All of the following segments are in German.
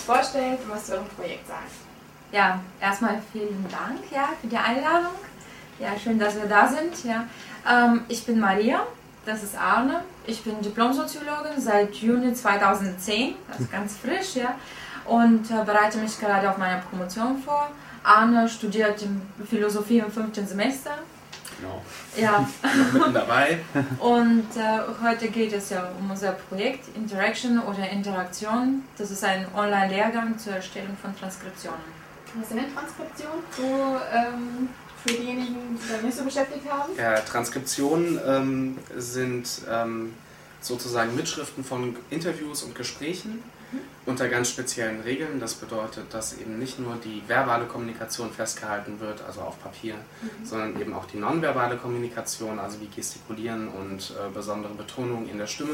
kurz vorstellt und was zu Ihrem Projekt sagt. Ja, erstmal vielen Dank für die Einladung. Ja, schön, dass wir da sind. Ja. Ich bin Maria, das ist Arne. Ich bin Diplom-Soziologin seit Juni 2010, also ganz frisch, und bereite mich gerade auf meine Promotion vor. Arne studiert Philosophie im 5. Semester. Genau. Ja. Noch mitten dabei. Und heute geht es ja um unser Projekt Interaction oder Interaktion. Das ist ein Online-Lehrgang zur Erstellung von Transkriptionen. Was ist denn eine Transkription? Für diejenigen, die sich nicht so beschäftigt haben? Ja, Transkriptionen sind sozusagen Mitschriften von Interviews und Gesprächen unter ganz speziellen Regeln. Das bedeutet, dass eben nicht nur die verbale Kommunikation festgehalten wird, also auf Papier, sondern eben auch die nonverbale Kommunikation, also wie Gestikulieren und besondere Betonung in der Stimme.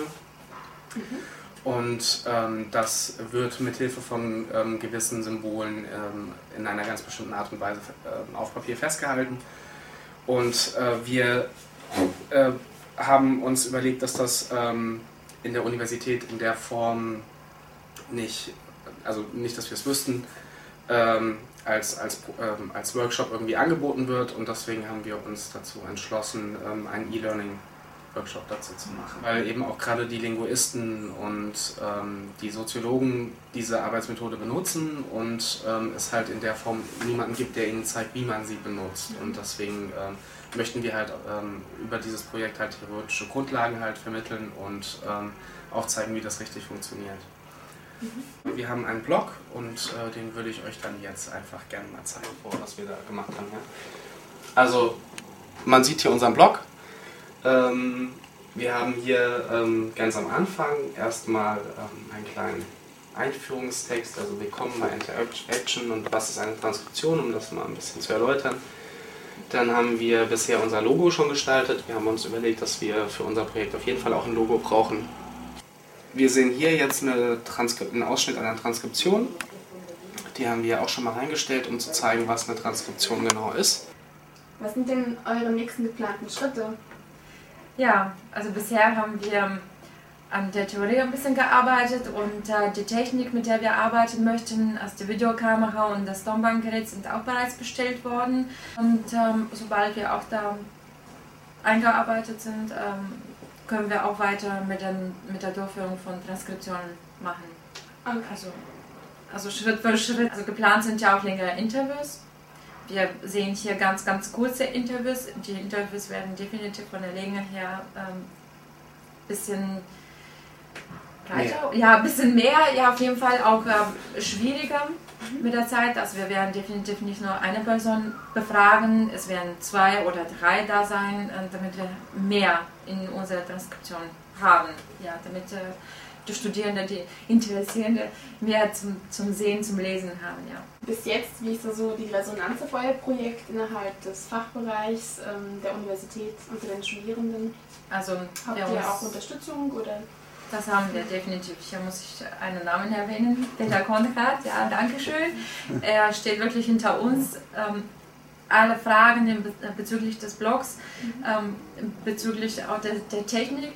Und das wird mit Hilfe von gewissen Symbolen in einer ganz bestimmten Art und Weise auf Papier festgehalten. Und wir haben uns überlegt, dass das in der Universität in der Form nicht, dass wir es wüssten, als Workshop irgendwie angeboten wird, und deswegen haben wir uns dazu entschlossen, einen E-Learning-Workshop dazu zu machen. Weil eben auch gerade die Linguisten und die Soziologen diese Arbeitsmethode benutzen und es halt in der Form niemanden gibt, der ihnen zeigt, wie man sie benutzt. Und deswegen möchten wir halt über dieses Projekt halt theoretische Grundlagen halt vermitteln und aufzeigen, wie das richtig funktioniert. Wir haben einen Blog und den würde ich euch dann jetzt einfach gerne mal zeigen, was wir da gemacht haben. Ja? Also man sieht hier unseren Blog. Wir haben hier ganz am Anfang erstmal einen kleinen Einführungstext, also willkommen bei Interaction und was ist eine Transkription, um das mal ein bisschen zu erläutern. Dann haben wir bisher unser Logo schon gestaltet. Wir haben uns überlegt, dass wir für unser Projekt auf jeden Fall auch ein Logo brauchen. Wir sehen hier jetzt einen Ausschnitt einer Transkription. Die haben wir auch schon mal reingestellt, um zu zeigen, was eine Transkription genau ist. Was sind denn eure nächsten geplanten Schritte? Ja, also bisher haben wir an der Theorie ein bisschen gearbeitet und die Technik, mit der wir arbeiten möchten, also die Videokamera und das Tonbandgerät sind auch bereits bestellt worden. Und sobald wir auch da eingearbeitet sind, können wir auch weiter mit der Durchführung von Transkriptionen machen. Okay. Also Schritt für Schritt. Also geplant sind ja auch längere Interviews. Wir sehen hier ganz, ganz kurze Interviews. Die Interviews werden definitiv von der Länge her ein bisschen breiter, ein bisschen mehr, auf jeden Fall auch schwieriger mit der Zeit. Also wir werden definitiv nicht nur eine Person befragen, es werden 2 oder 3 da sein, damit wir mehr in unserer Transkription haben. Ja, damit die Studierenden, die Interessierenden mehr zum Sehen, zum Lesen haben. Ja. Bis jetzt, wie ist so die Resonanz auf euer Projekt innerhalb des Fachbereichs der Universität unter den Studierenden? Also, habt ihr auch Unterstützung? Oder? Das haben wir definitiv. Hier muss ich einen Namen erwähnen, Peter Konrad, ja, danke schön. Er steht wirklich hinter uns. Alle Fragen bezüglich des Blogs, bezüglich auch der Technik,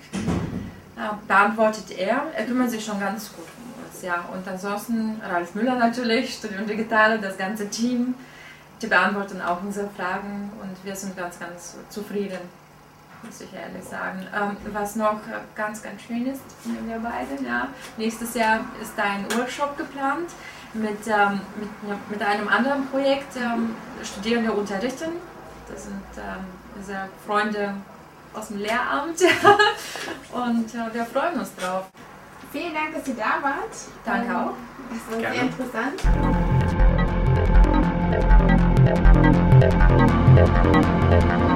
beantwortet er. Er kümmert sich schon ganz gut um uns. Ja. Und ansonsten Ralf Müller natürlich, Studium Digitale, das ganze Team, die beantworten auch unsere Fragen und wir sind ganz, ganz zufrieden, muss ich ehrlich sagen. Was noch ganz, ganz schön ist, finden wir beide, ja. Nächstes Jahr ist da ein Workshop geplant mit einem anderen Projekt, Studierende unterrichten. Das sind unsere Freunde aus dem Lehramt und wir freuen uns drauf. Vielen Dank, dass ihr da wart. Danke auch. Das war Gerne. sehr interessant.